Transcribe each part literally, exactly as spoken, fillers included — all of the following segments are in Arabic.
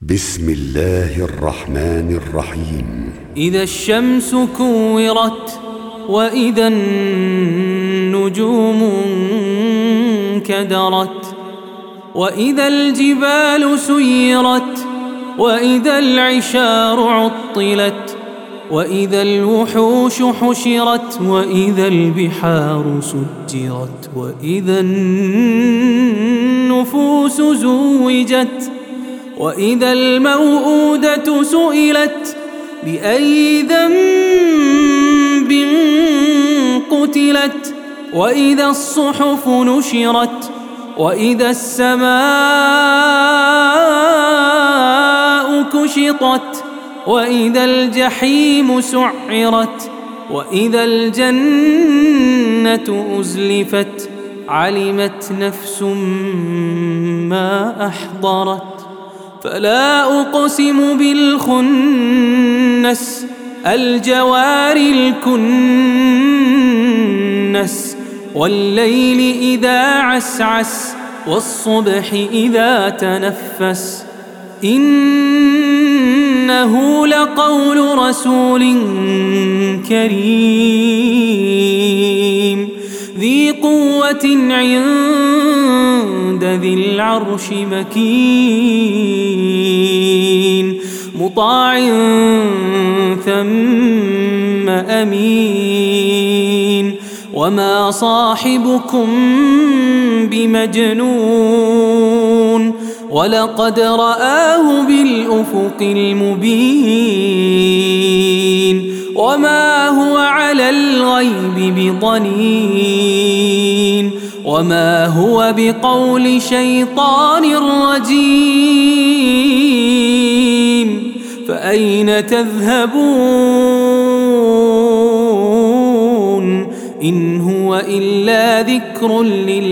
بسم الله الرحمن الرحيم. إذا الشمس كورت وإذا النجوم انكدرت وإذا الجبال سيرت وإذا العشار عطلت وإذا الوحوش حشرت وإذا البحار سجرت وإذا النفوس زوجت وإذا الموءودة سئلت بأي ذنب قتلت وإذا الصحف نشرت وإذا السماء كشطت وإذا الجحيم سعرت وإذا الجنة أزلفت علمت نفس ما أحضرت فلا أقسم بالخنس الجوار الكنس والليل إذا عسعس والصبح إذا تنفس إنه لقول رسول كريم ذي قوة عند ذي العرش مكين مطاع ثم أمين وما صاحبكم بمجنون ولقد رآه بالأفق المبين وما هو على الغيب بضنين وما هو بقول شيطان رجيم فأين تذهبون إن هو إلا ذكر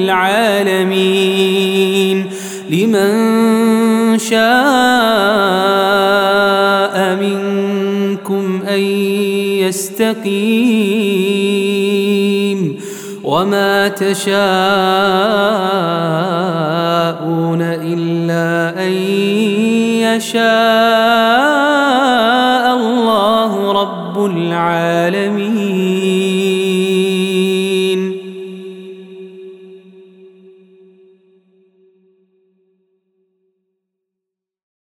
للعالمين لمن شاء منكم أن يستقيم وما تشاءون إلا أن يشاء الله رب العالمين.